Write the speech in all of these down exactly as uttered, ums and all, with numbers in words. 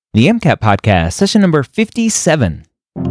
The MCAT Podcast, session number fifty-seven.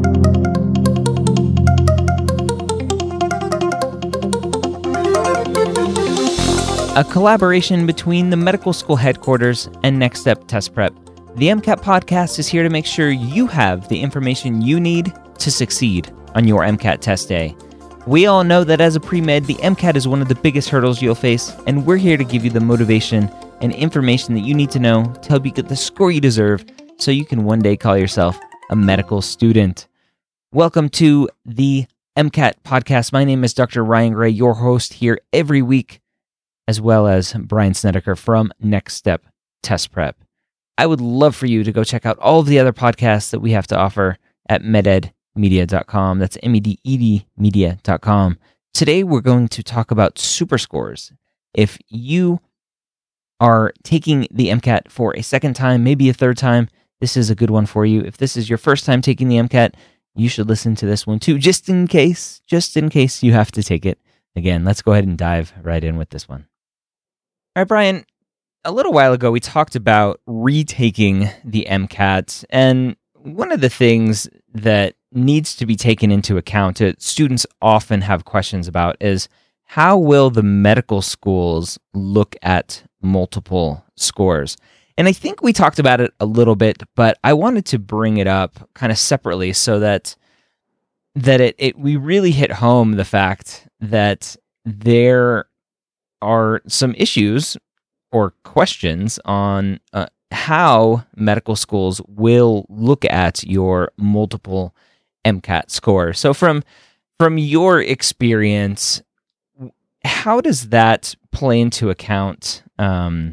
A collaboration between the medical school headquarters and Next Step Test Prep. The MCAT Podcast is here to make sure you have the information you need to succeed on your MCAT test day. We all know that as a pre-med, the MCAT is one of the biggest hurdles you'll face, and we're here to give you the motivation and information that you need to know to help you get the score you deserve so you can one day call yourself a medical student. Welcome to the MCAT Podcast. My name is Doctor Ryan Gray, your host here every week, as well as Brian Snedeker from Next Step Test Prep. I would love for you to go check out all of the other podcasts that we have to offer at meded media dot com. That's M E D E D media dot com. Today, we're going to talk about super scores. If you are taking the MCAT for a second time, maybe a third time, this is a good one for you. If this is your first time taking the MCAT, you should listen to this one too, just in case, just in case you have to take it. Again, let's go ahead and dive right in with this one. All right, Brian, a little while ago, we talked about retaking the MCAT, and one of the things that needs to be taken into account that students often have questions about is how will the medical schools look at multiple scores? And I think we talked about it a little bit, but I wanted to bring it up kind of separately so that that it, it we really hit home the fact that there are some issues or questions on uh, how medical schools will look at your multiple MCAT score. So from from your experience, how does that play into account um,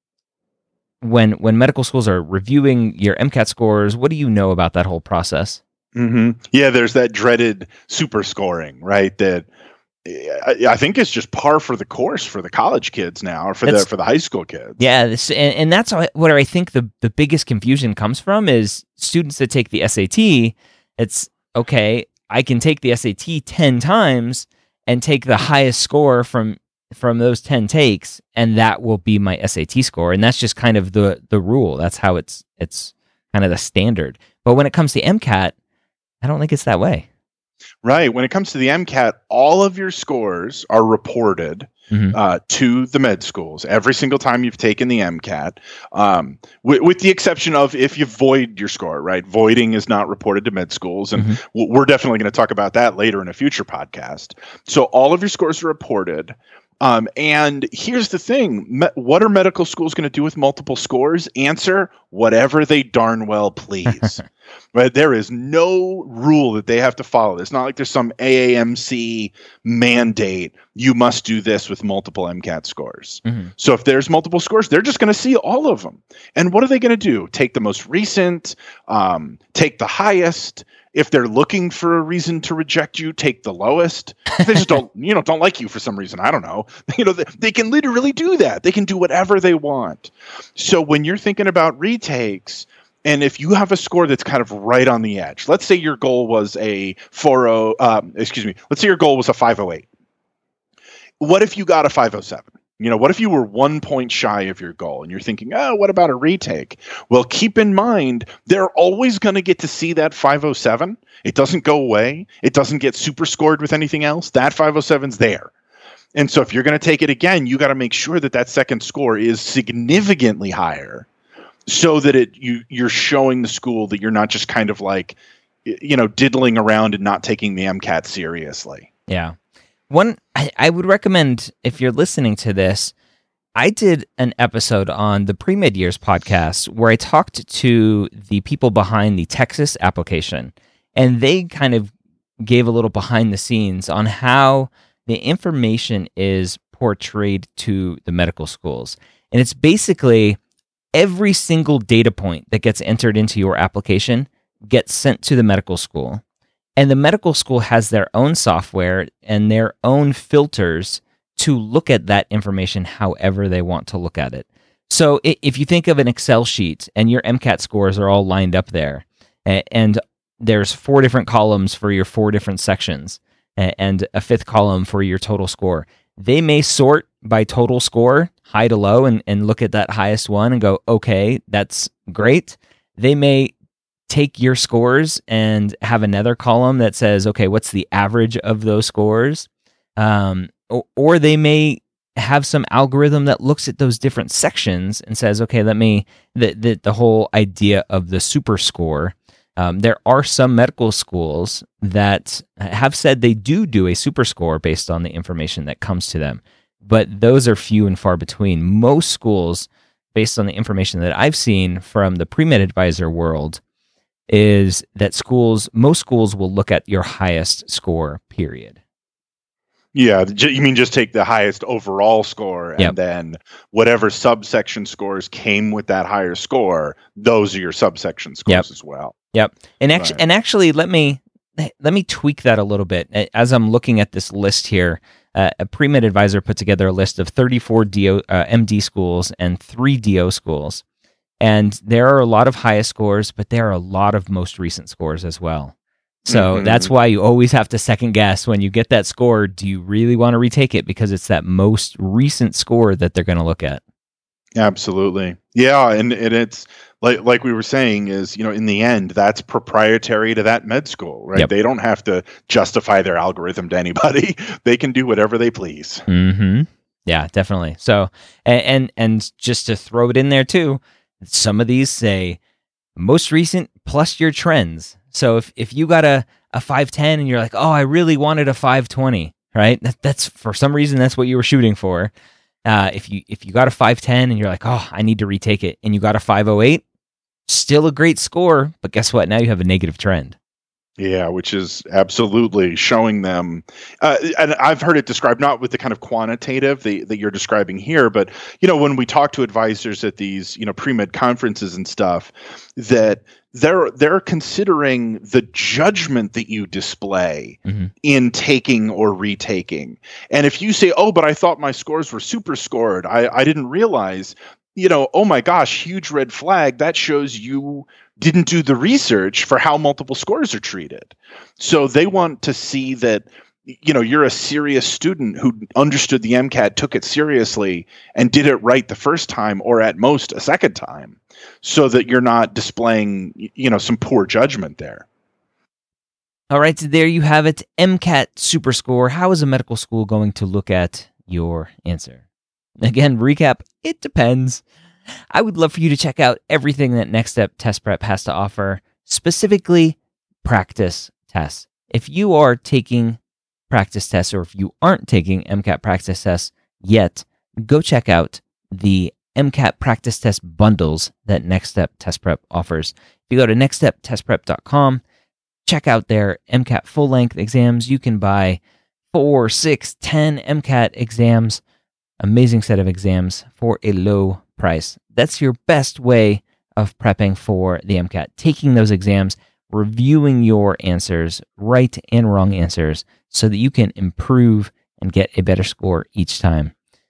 when when medical schools are reviewing your MCAT scores? What do you know about that whole process? Mm-hmm. Yeah, there's that dreaded super scoring, right? That I, I think is just par for the course for the college kids now, or for that's, the for the high school kids. Yeah, this, and, and that's what I think the the biggest confusion comes from is students that take the S A T. It's okay, I can take the S A T ten times and take the highest score from from those ten takes, and that will be my S A T score. And that's just kind of the the rule. That's how it's it's kind of the standard. But when it comes to MCAT, I don't think it's that way. Right. When it comes to the MCAT, all of your scores are reported mm-hmm. uh, to the med schools every single time you've taken the MCAT, um, w- with the exception of if you void your score, right? Voiding is not reported to med schools, and mm-hmm. w- we're definitely going to talk about that later in a future podcast. So all of your scores are reported. Um, and here's the thing. Me- what are medical schools going to do with multiple scores? Answer, whatever they darn well please. Right? There is no rule that they have to follow. It's not like there's some A A M C mandate. You must do this with multiple MCAT scores. Mm-hmm. So if there's multiple scores, they're just going to see all of them. And what are they going to do? Take the most recent, um, take the highest. If they're looking for a reason to reject you, take the lowest. If they just don't, you know, don't like you for some reason, I don't know. You know, they, they can literally do that. They can do whatever they want. So when you're thinking about retakes, and if you have a score that's kind of right on the edge, let's say your goal was a four oh, um, excuse me, let's say your goal was a five oh eight. What if you got a five oh seven? You know, what if you were one point shy of your goal and you're thinking, oh, what about a retake? Well, keep in mind, they're always going to get to see that five oh seven. It doesn't go away. It doesn't get super scored with anything else. That five oh seven's there. And so if you're going to take it again, you got to make sure that that second score is significantly higher so that it you you're showing the school that you're not just kind of like, you know, diddling around and not taking the MCAT seriously. Yeah. One, I, I would recommend, if you're listening to this, I did an episode on the Pre-Med Years podcast where I talked to the people behind the Texas application, and they kind of gave a little behind the scenes on how the information is portrayed to the medical schools. And it's basically every single data point that gets entered into your application gets sent to the medical school. And the medical school has their own software and their own filters to look at that information however they want to look at it. So if you think of an Excel sheet and your MCAT scores are all lined up there, and there's four different columns for your four different sections, and a fifth column for your total score, they may sort by total score, high to low, and, and look at that highest one and go, okay, that's great. they may take your scores and have another column that says, okay, what's the average of those scores? Um, or, or they may have some algorithm that looks at those different sections and says, okay, let me, the, the, the whole idea of the super score. Um, there are some medical schools that have said they do do a super score based on the information that comes to them, but those are few and far between. Most schools, based on the information that I've seen from the pre-med advisor world, is that schools, most schools will look at your highest score, period. Yeah, you mean just take the highest overall score and yep. then whatever subsection scores came with that higher score, those are your subsection scores yep. as well. Yep. And actually, right. and actually, let me let me tweak that a little bit. As I'm looking at this list here, uh, a pre-med advisor put together a list of thirty-four D O, uh, M D schools and three D O schools. And there are a lot of highest scores, but there are a lot of most recent scores as well. So mm-hmm. that's why you always have to second guess when you get that score. Do you really want to retake it? Because it's that most recent score that they're going to look at. Absolutely. Yeah. And, and it's like, like we were saying is, you know, in the end, that's proprietary to that med school, right? Yep. They don't have to justify their algorithm to anybody. They can do whatever they please. Mm-hmm. Yeah, definitely. So, and, and, and just to throw it in there too, some of these say most recent plus your trends. So if, if you got a, a five ten and you're like, oh, I really wanted a five twenty, right? That, that's for some reason, that's what you were shooting for. Uh, if you if you got a five ten and you're like, oh, I need to retake it, and you got a five oh eight, still a great score, but guess what? Now you have a negative trend. Yeah, which is absolutely showing them, uh, and I've heard it described not with the kind of quantitative that, that you're describing here, but you know, when we talk to advisors at these, you know, pre-med conferences and stuff, that they're they're considering the judgment that you display mm-hmm. in taking or retaking. And if you say, "Oh, but I thought my scores were super scored," I, I didn't realize. You know, oh my gosh, huge red flag. That shows you didn't do the research for how multiple scores are treated. So they want to see that, you know, you're a serious student who understood the MCAT, took it seriously, and did it right the first time, or at most a second time, so that you're not displaying, you know, some poor judgment there. All right, so there you have it. MCAT Super Score. How is a medical school going to look at your answer? Again, recap, it depends. I would love for you to check out everything that Next Step Test Prep has to offer, specifically practice tests. If you are taking practice tests, or if you aren't taking MCAT practice tests yet, go check out the MCAT practice test bundles that Next Step Test Prep offers. If you go to next step test prep dot com, check out their MCAT full-length exams. You can buy four, six, ten MCAT exams. Amazing set of exams for a low price. That's your best way of prepping for the MCAT. Taking those exams, reviewing your answers, right and wrong answers, so that you can improve and get a better score each time.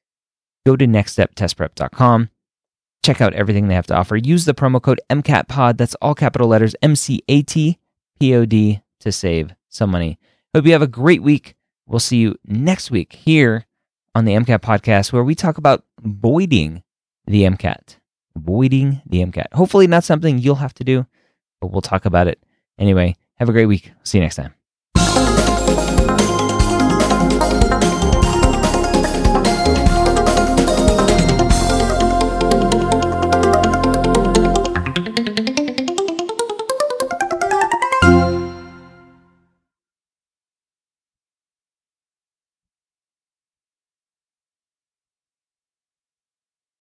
Go to next step test prep dot com. Check out everything they have to offer. Use the promo code MCATPOD. That's all capital letters, M C A T P O D, to save some money. Hope you have a great week. We'll see you next week here on the MCAT podcast, where we talk about voiding the MCAT. Voiding the MCAT. Hopefully not something you'll have to do, but we'll talk about it. Anyway, have a great week. See you next time.